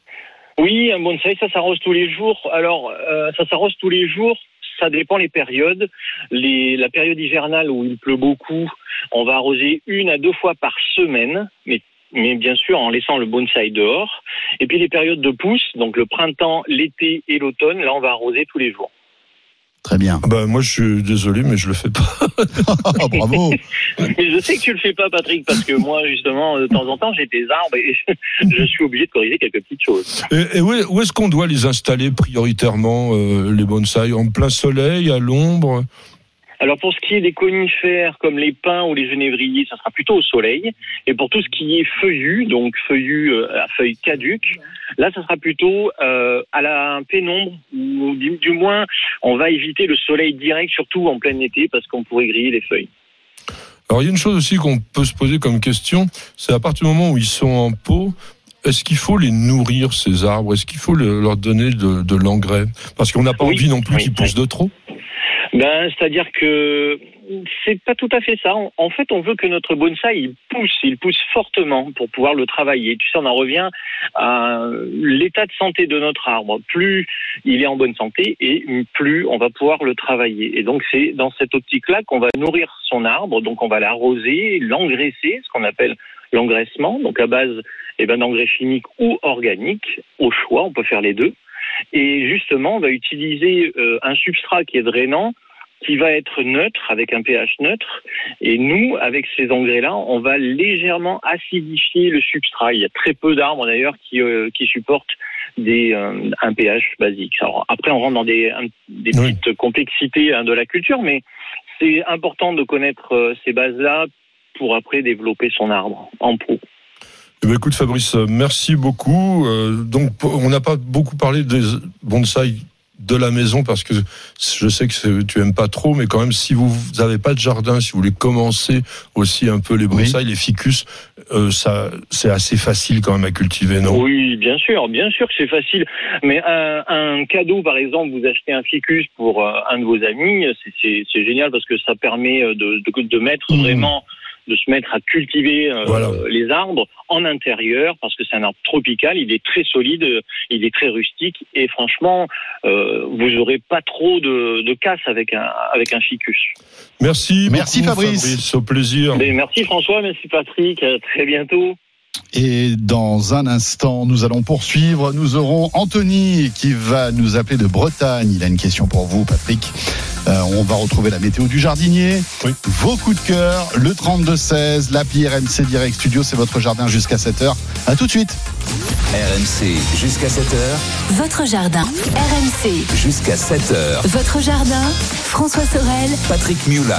Oui, un bonsaï, ça s'arrose tous les jours. Alors, euh, ça s'arrose tous les jours, ça dépend les périodes. Les, la période hivernale où il pleut beaucoup, on va arroser une à deux fois par semaine, mais mais bien sûr en laissant le bonsaï dehors. Et puis les périodes de pousse, donc le printemps, l'été et l'automne, là on va arroser tous les jours. Très bien. Bah, moi, je suis désolé, mais je le fais pas. Bravo. Mais je sais que tu le fais pas, Patrick, parce que moi, justement, de temps en temps, j'ai des arbres et je, je suis obligé de corriger quelques petites choses. Et, et où, est, où est-ce qu'on doit les installer prioritairement, euh, les bonsaïs? En plein soleil, à l'ombre? Alors pour ce qui est des conifères comme les pins ou les genévriers, ça sera plutôt au soleil. Et pour tout ce qui est feuillu, donc feuillu euh, à feuilles caduques, là ça sera plutôt euh, à la pénombre, ou du, du moins on va éviter le soleil direct, surtout en plein été, parce qu'on pourrait griller les feuilles. Alors il y a une chose aussi qu'on peut se poser comme question, c'est à partir du moment où ils sont en pot, est-ce qu'il faut les nourrir, ces arbres? Est-ce qu'il faut le, leur donner de, de l'engrais? Parce qu'on n'a pas oui, envie non plus oui, qu'ils poussent oui. de trop. Ben, c'est-à-dire que c'est pas tout à fait ça. En fait, on veut que notre bonsaï il pousse, il pousse fortement pour pouvoir le travailler. Tu sais, on en revient à l'état de santé de notre arbre. Plus il est en bonne santé et plus on va pouvoir le travailler. Et donc, c'est dans cette optique-là qu'on va nourrir son arbre. Donc, on va l'arroser, l'engraisser, ce qu'on appelle l'engraissement. Donc, à base eh ben, d'engrais chimiques ou organiques, au choix, on peut faire les deux. Et justement, on va utiliser euh, un substrat qui est drainant, qui va être neutre, avec un pH neutre. Et nous, avec ces engrais-là, on va légèrement acidifier le substrat. Il y a très peu d'arbres, d'ailleurs, qui, euh, qui supportent des, euh, un pH basique. Alors, après, on rentre dans des, un, des petites oui. complexités hein, de la culture, mais c'est important de connaître euh, ces bases-là pour après développer son arbre en pot. Eh bien, écoute Fabrice, merci beaucoup. Euh, donc on n'a pas beaucoup parlé des bonsaïs de la maison parce que je sais que tu aimes pas trop, mais quand même si vous n'avez pas de jardin, si vous voulez commencer aussi un peu les bonsaïs, oui. les ficus, euh, ça c'est assez facile quand même à cultiver, non? Oui, bien sûr, bien sûr que c'est facile. Mais un, un cadeau, par exemple, vous achetez un ficus pour euh, un de vos amis, c'est, c'est, c'est génial parce que ça permet de, de, de mettre mmh. vraiment de se mettre à cultiver euh, voilà. les arbres en intérieur, parce que c'est un arbre tropical, il est très solide, il est très rustique, et franchement, euh, vous n'aurez pas trop de, de casse avec un, avec un ficus. Merci, merci beaucoup, Fabrice. Fabrice, au plaisir. Mais merci François, merci Patrick, à très bientôt. Et dans un instant, nous allons poursuivre. Nous aurons Anthony qui va nous appeler de Bretagne. Il a une question pour vous, Patrick. Euh, on va retrouver la météo du jardinier. Oui. Vos coups de cœur, le trente-deux seize, l'appli R M C Direct Studio, c'est votre jardin jusqu'à sept heures. À tout de suite. R M C jusqu'à sept heures. Votre jardin. R M C jusqu'à sept heures. Votre jardin. François Sorel. Patrick Mulan.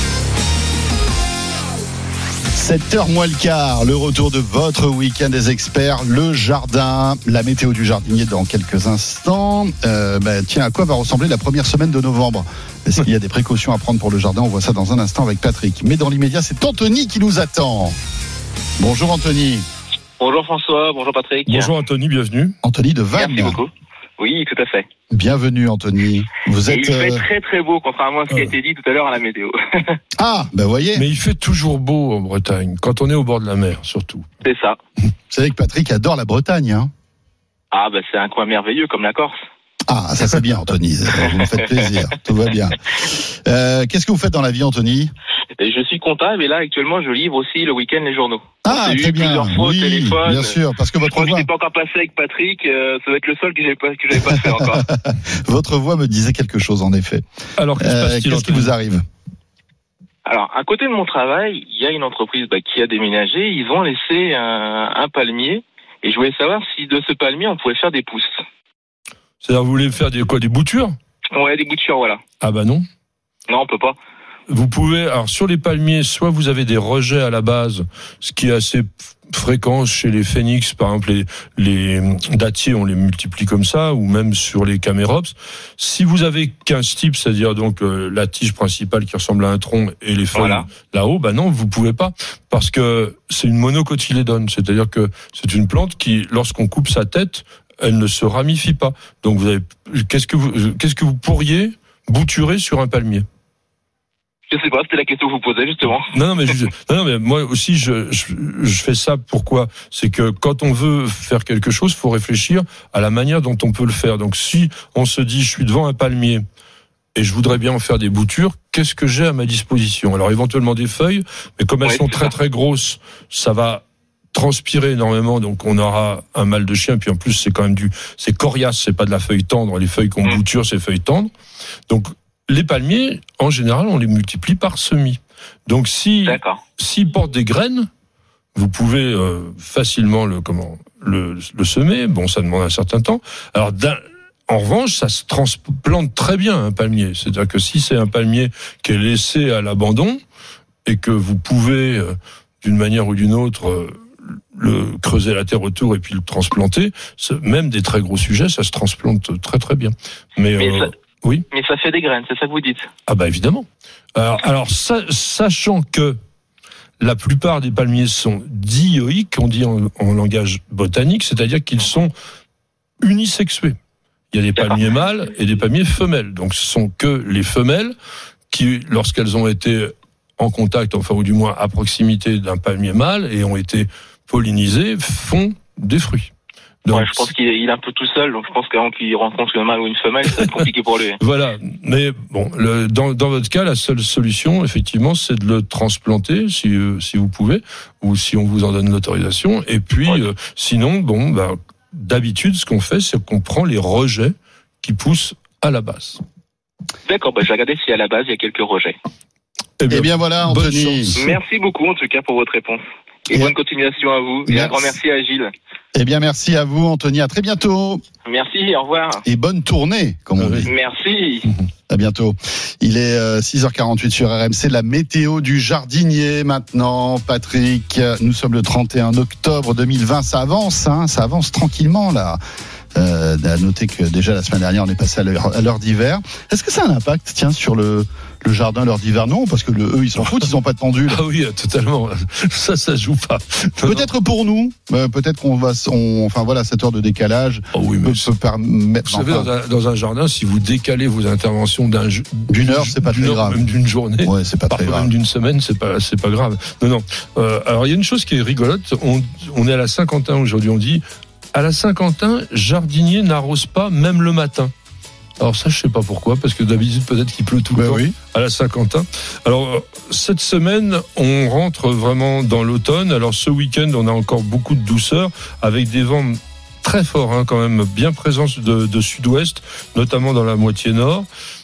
sept heures moins le quart, le retour de votre week-end des experts, le jardin, la météo du jardinier dans quelques instants. Euh, bah, tiens, à quoi va ressembler la première semaine de novembre? Est-ce qu'il y a des précautions à prendre pour le jardin? On voit ça dans un instant avec Patrick. Mais dans l'immédiat, c'est Anthony qui nous attend. Bonjour Anthony. Bonjour François, bonjour Patrick. Bonjour Anthony, bienvenue. Anthony de Vannes. Merci beaucoup. Oui, tout à fait. Bienvenue Anthony. Vous êtes. Et il fait très très beau, contrairement à ce qui a été dit tout à l'heure à la météo. Ah, ben voyez. Mais il fait toujours beau en Bretagne, quand on est au bord de la mer, surtout. C'est ça. Vous savez que Patrick adore la Bretagne, hein? Ah, ben c'est un coin merveilleux comme la Corse. Ah, ça c'est bien Anthony. Vous me faites plaisir. Tout va bien. Euh, qu'est-ce que vous faites dans la vie, Anthony? Et je suis comptable et là actuellement je livre aussi le week-end les journaux. Ah, très bien. Plusieurs fois oui, au téléphone. Bien sûr, parce que votre je crois voix. que je n'ai pas encore passé avec Patrick. Euh, ça va être le seul que j'ai pas que j'avais pas fait encore. Votre voix me disait quelque chose en effet. Alors qu'est-ce, euh, qu'est-ce qui vous arrive? Alors à côté de mon travail, il y a une entreprise bah, qui a déménagé. Ils ont laissé un, un palmier et je voulais savoir si de ce palmier on pouvait faire des pousses. C'est-à-dire vous voulez faire des quoi, des boutures? Ouais, des boutures, voilà. Ah bah non. Non, on peut pas. Vous pouvez, alors sur les palmiers, soit vous avez des rejets à la base, ce qui est assez fréquent chez les phénix, par exemple les, les dattiers, on les multiplie comme ça, ou même sur les camérops. Si vous avez quinze types, c'est-à-dire donc euh, la tige principale qui ressemble à un tronc et les feuilles voilà. là-haut, bah non, vous pouvez pas, parce que c'est une monocotylédone, c'est-à-dire que c'est une plante qui, lorsqu'on coupe sa tête, elle ne se ramifie pas. Donc vous avez, qu'est-ce que vous, qu'est-ce que vous pourriez bouturer sur un palmier? Je sais pas, c'était la question que vous posez justement. Non, non, mais, je, non, non, mais moi aussi, je, je, je fais ça. Pourquoi? C'est que quand on veut faire quelque chose, faut réfléchir à la manière dont on peut le faire. Donc, si on se dit, je suis devant un palmier et je voudrais bien en faire des boutures, qu'est-ce que j'ai à ma disposition? Alors, éventuellement des feuilles, mais comme elles ouais, sont très ça. très grosses, ça va transpirer énormément, donc on aura un mal de chien. Puis en plus, c'est quand même du, c'est coriace, c'est pas de la feuille tendre. Les feuilles qu'on mmh. bouture, c'est feuilles tendres. Donc les palmiers, en général, on les multiplie par semis. Donc, si, s'ils portent des graines, vous pouvez euh, facilement le, comment, le, le semer. Bon, ça demande un certain temps. Alors, en revanche, ça se transplante très bien, un palmier. C'est-à-dire que si c'est un palmier qui est laissé à l'abandon et que vous pouvez, euh, d'une manière ou d'une autre, euh, le creuser la terre autour et puis le transplanter, même des très gros sujets, ça se transplante très très bien. Mais, Mais euh, ça... oui. Mais ça fait des graines, c'est ça que vous dites? Ah bah évidemment. Alors, alors sa, sachant que la plupart des palmiers sont dioïques, on dit en, en langage botanique, c'est-à-dire qu'ils sont unisexués. Il y a des palmiers mâles et des palmiers femelles. Donc ce sont que les femelles qui, lorsqu'elles ont été en contact, enfin ou du moins à proximité d'un palmier mâle et ont été pollinisées, font des fruits. Donc, ouais, je pense qu'il est, il est un peu tout seul, donc je pense qu'avant qu'il rencontre le mâle ou une femelle, ça va être compliqué pour lui. Voilà, mais bon, le, dans, dans votre cas, la seule solution, effectivement, c'est de le transplanter, si, euh, si vous pouvez, ou si on vous en donne l'autorisation. Et puis, ouais. euh, sinon, bon, bah, d'habitude, ce qu'on fait, c'est qu'on prend les rejets qui poussent à la base. D'accord, bah, je vais regarder si à la base, il y a quelques rejets. Eh bien, eh bien voilà, Anthony. Merci beaucoup, en tout cas, pour votre réponse. Et, et bonne continuation à vous. Et merci. Un grand merci à Gilles. Eh bien, merci à vous, Anthony. À très bientôt. Merci, au revoir. Et bonne tournée, comme on dit. Merci. À bientôt. Il est six heures quarante-huit sur R M C. La météo du jardinier maintenant, Patrick. Nous sommes le trente et un octobre deux mille vingt. Ça avance, hein, ça avance tranquillement, là. Euh, à noter que déjà la semaine dernière on est passé à l'heure, à l'heure d'hiver. Est-ce que ça a un impact, tiens, sur le, le jardin l'heure d'hiver? Non, parce que le, eux ils s'en foutent, ils n'ont pas de pendule. Ah oui, totalement. Ça, ça joue pas. Non, peut-être non. Pour nous, euh, peut-être qu'on va, on, enfin voilà, cette heure de décalage oh oui, peut, peut permettre. Vous savez, enfin, dans, un, dans un jardin, si vous décalez vos interventions d'un, d'une heure, c'est pas très heure, grave. Même d'une journée, ouais, c'est pas très grave. Même d'une semaine, c'est pas, c'est pas grave. Non, non. Euh, alors il y a une chose qui est rigolote. On, on est à la Saint-Quentin aujourd'hui. On dit. À la Saint-Quentin, jardinier n'arrose pas même le matin. Alors ça, je sais pas pourquoi, parce que d'habitude peut-être qu'il pleut tout le ben temps oui. à la Saint-Quentin. Alors cette semaine, on rentre vraiment dans l'automne. Alors ce week-end, on a encore beaucoup de douceur, avec des vents très forts, hein, quand même, bien présents de, de sud-ouest, notamment dans la moitié nord.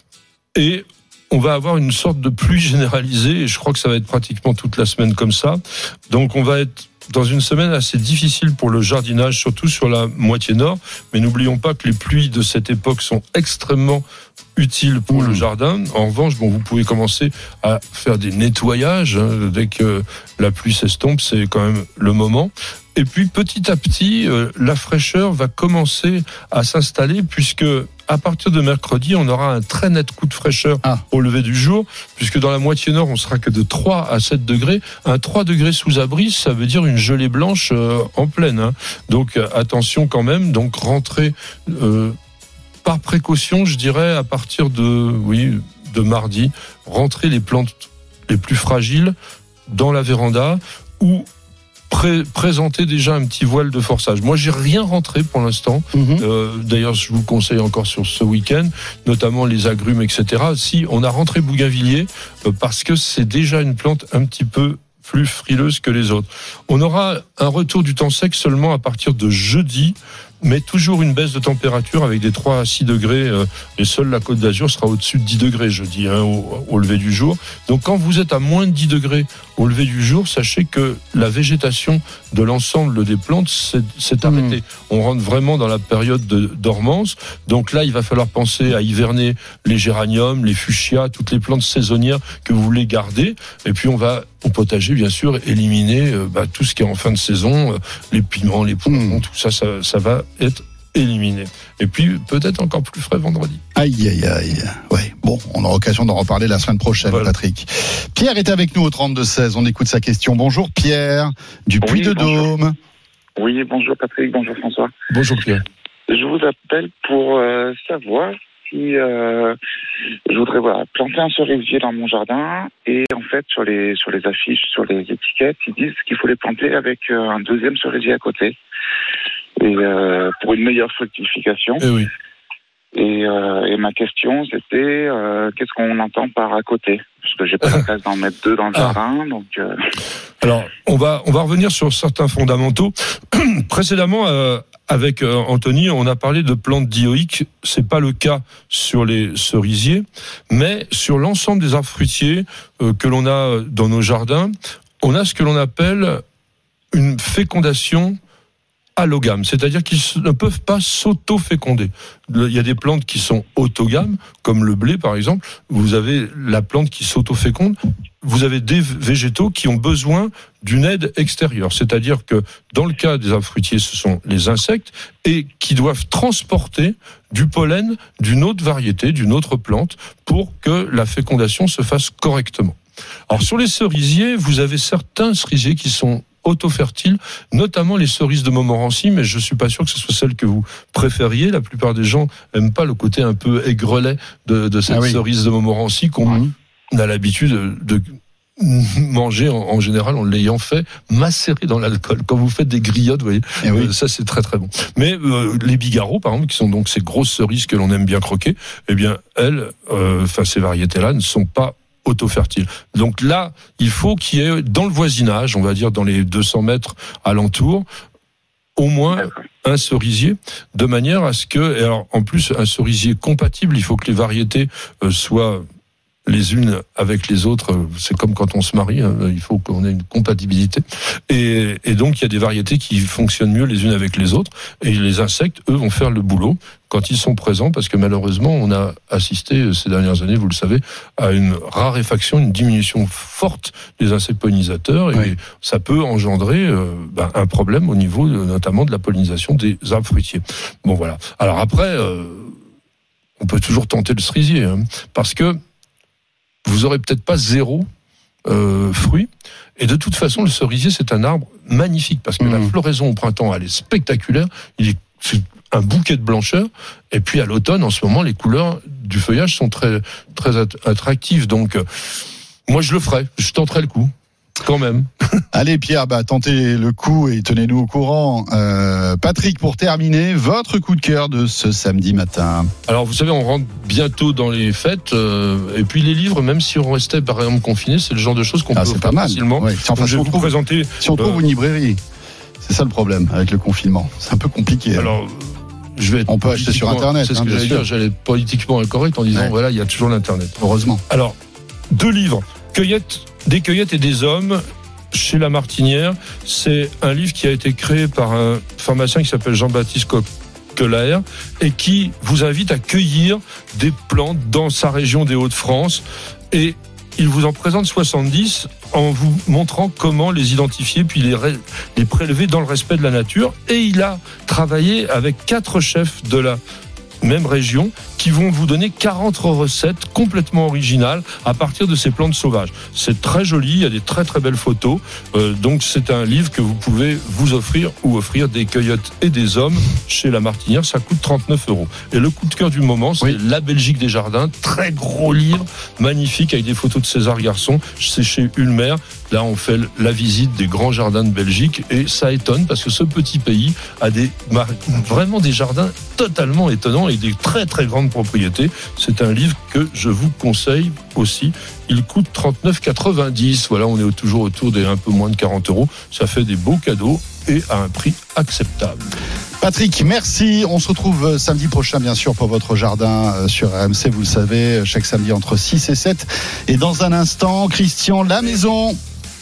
Et on va avoir une sorte de pluie généralisée, et je crois que ça va être pratiquement toute la semaine comme ça. Donc on va être dans une semaine assez difficile pour le jardinage, surtout sur la moitié nord. Mais n'oublions pas que les pluies de cette époque sont extrêmement utiles pour mmh. le jardin. En revanche, bon, vous pouvez commencer à faire des nettoyages. Hein, dès que la pluie s'estompe, c'est quand même le moment. Et puis, petit à petit, euh, la fraîcheur va commencer à s'installer, puisque à partir de mercredi, on aura un très net coup de fraîcheur ah. au lever du jour, puisque dans la moitié nord, on sera que de trois à sept degrés. Un trois degrés sous abri, ça veut dire une gelée blanche euh, en pleine. Hein. Donc, euh, attention quand même. Donc, rentrez euh, par précaution, je dirais, à partir de, oui, de mardi, rentrez les plantes les plus fragiles dans la véranda ou Pré- présenter déjà un petit voile de forçage. Moi, j'ai rien rentré pour l'instant. Mmh. Euh, d'ailleurs, je vous conseille encore sur ce week-end, notamment les agrumes, et cetera. Si on a rentré bougainvillier, euh, parce que c'est déjà une plante un petit peu plus frileuse que les autres. On aura un retour du temps sec seulement à partir de jeudi, mais toujours une baisse de température avec des trois à six degrés. Et seule la Côte d'Azur sera au-dessus de dix degrés jeudi, hein, au, au lever du jour. Donc quand vous êtes à moins de dix degrés au lever du jour, sachez que la végétation de l'ensemble des plantes s'est, s'est arrêtée. Mmh. On rentre vraiment dans la période de dormance. Donc là, il va falloir penser à hiverner les géraniums, les fuchsias, toutes les plantes saisonnières que vous voulez garder. Et puis on va, au potager, bien sûr, éliminer euh, bah, tout ce qui est en fin de saison, euh, les piments, les poivrons, mmh. tout ça, ça, ça va être éliminé. Et puis, peut-être encore plus frais vendredi. Aïe, aïe, aïe. Ouais. Bon, on aura l'occasion d'en reparler la semaine prochaine, voilà. Patrick. Pierre est avec nous au trente-deux seize. On écoute sa question. Bonjour Pierre, du oui, Puy-de-Dôme. Oui, bonjour Patrick, bonjour François. Bonjour Pierre. Je vous appelle pour euh, savoir si euh, je voudrais voilà, planter un cerisier dans mon jardin et en fait sur les sur les affiches, sur les étiquettes, ils disent qu'il faut les planter avec euh, un deuxième cerisier à côté et euh, pour une meilleure fructification. Eh oui. Et, euh, et ma question, c'était euh, qu'est-ce qu'on entend par à côté? Parce que j'ai pas la place d'en mettre deux dans le Ah. jardin, donc. Euh... Alors, on va on va revenir sur certains fondamentaux. Précédemment, euh, avec euh, Anthony, on a parlé de plantes dioïques. C'est pas le cas sur les cerisiers, mais sur l'ensemble des arbres fruitiers euh, que l'on a dans nos jardins, on a ce que l'on appelle une fécondation allogame, c'est-à-dire qu'ils ne peuvent pas s'auto-féconder. Il y a des plantes qui sont autogames, comme le blé par exemple. Vous avez la plante qui s'auto-féconde. Vous avez des végétaux qui ont besoin d'une aide extérieure, c'est-à-dire que dans le cas des arbres fruitiers, ce sont les insectes et qui doivent transporter du pollen d'une autre variété, d'une autre plante, pour que la fécondation se fasse correctement. Alors sur les cerisiers, vous avez certains cerisiers qui sont auto-fertiles, notamment les cerises de Montmorency, mais je suis pas sûr que ce soit celle que vous préfériez. La plupart des gens aiment pas le côté un peu aigrelet de, de cette ah oui. cerise de Montmorency qu'on mmh. a l'habitude de, de manger en, en général en l'ayant fait macérer dans l'alcool. Quand vous faites des griottes, vous voyez, eh oui. euh, ça c'est très très bon. Mais euh, les bigarreaux, par exemple, qui sont donc ces grosses cerises que l'on aime bien croquer, eh bien elles, enfin euh, ces variétés-là, ne sont pas auto-fertile. Donc là, il faut qu'il y ait dans le voisinage, on va dire dans les deux cents mètres alentour, au moins un cerisier, de manière à ce que, et alors en plus un cerisier compatible, il faut que les variétés euh, soient les unes avec les autres, c'est comme quand on se marie, hein, il faut qu'on ait une compatibilité. Et, et donc, il y a des variétés qui fonctionnent mieux les unes avec les autres. Et les insectes, eux, vont faire le boulot quand ils sont présents, parce que malheureusement, on a assisté ces dernières années, vous le savez, à une raréfaction, une diminution forte des insectes pollinisateurs. Et oui. ça peut engendrer euh, ben, un problème au niveau de, notamment de la pollinisation des arbres fruitiers. Bon, voilà. Alors après, euh, on peut toujours tenter le cerisier, hein, parce que vous aurez peut-être pas zéro euh, fruit. Et de toute façon, le cerisier, c'est un arbre magnifique parce que mmh. la floraison au printemps, elle est spectaculaire. Il est c'est un bouquet de blancheur. Et puis à l'automne, en ce moment, les couleurs du feuillage sont très très attractives. Donc, euh, moi, je le ferai. Je tenterai le coup. Quand même. Allez Pierre, bah tentez le coup et tenez-nous au courant. Euh, Patrick, pour terminer, votre coup de cœur de ce samedi matin. Alors vous savez, on rentre bientôt dans les fêtes, euh, et puis les livres, même si on restait par exemple confiné, c'est le genre de choses qu'on ah, peut faire facilement. Ouais. Si, enfin, si, on trouve, présenter, si on trouve euh, une librairie, c'est ça le problème avec le confinement. C'est un peu compliqué. Alors. Hein. Je vais on peut acheter sur Internet. C'est ce hein, que j'allais sûr. dire. J'allais politiquement incorrect en disant ouais. voilà, il y a toujours l'Internet. Heureusement. Alors deux livres. Cueillette, des cueillettes et des hommes chez La Martinière. C'est un livre qui a été créé par un pharmacien qui s'appelle Jean-Baptiste Coquelaire et qui vous invite à cueillir des plantes dans sa région des Hauts-de-France. Et il vous en présente soixante-dix en vous montrant comment les identifier puis les, ré, les prélever dans le respect de la nature. Et il a travaillé avec quatre chefs de la même région qui vont vous donner quarante recettes complètement originales à partir de ces plantes sauvages. C'est très joli, il y a des très très belles photos. Euh, donc c'est un livre que vous pouvez vous offrir ou offrir des cueillettes et des hommes chez La Martinière. Ça coûte trente-neuf euros. Et le coup de cœur du moment, c'est oui. La Belgique des jardins. Très gros livre, magnifique, avec des photos de César Garçon. C'est chez Ulmer. Là, on fait la visite des grands jardins de Belgique et ça étonne parce que ce petit pays a des, vraiment des jardins totalement étonnants et des très très grandes propriétés. C'est un livre que je vous conseille aussi. Il coûte trente-neuf quatre-vingt-dix. Voilà, on est toujours autour des un peu moins de quarante euros. Ça fait des beaux cadeaux et à un prix acceptable. Patrick, merci. On se retrouve samedi prochain, bien sûr, pour votre jardin sur R M C. Vous le savez, chaque samedi entre six et sept. Et dans un instant, Christian, la maison.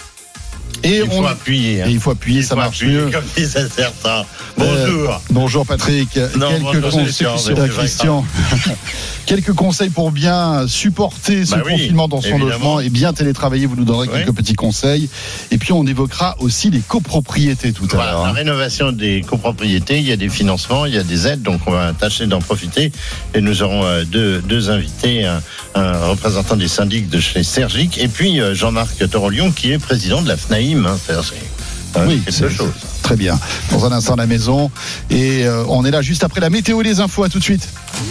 Et il faut on... appuyer. Hein. Et il faut appuyer, il ça faut marche appuyer mieux. Comme dit ça certains. Bonjour. Euh, bonjour Patrick. Non, Quelques bonjour, conseils, Christian. Christian. Quelques conseils pour bien supporter ce bah oui, confinement dans son évidemment. logement et bien télétravailler. Vous nous donnerez oui. quelques petits conseils. Et puis on évoquera aussi les copropriétés tout à voilà, l'heure. La hein. rénovation des copropriétés, il y a des financements, il y a des aides, donc on va tâcher d'en profiter. Et nous aurons deux, deux invités, un, un représentant des syndics de chez Sergic et puis Jean-Marc Torolion qui est président de la F N A I M. Hein, c'est, Euh, oui, c'est chose. Très bien. Dans un instant, la maison. Et euh, on est là juste après la météo et les infos. À tout de suite.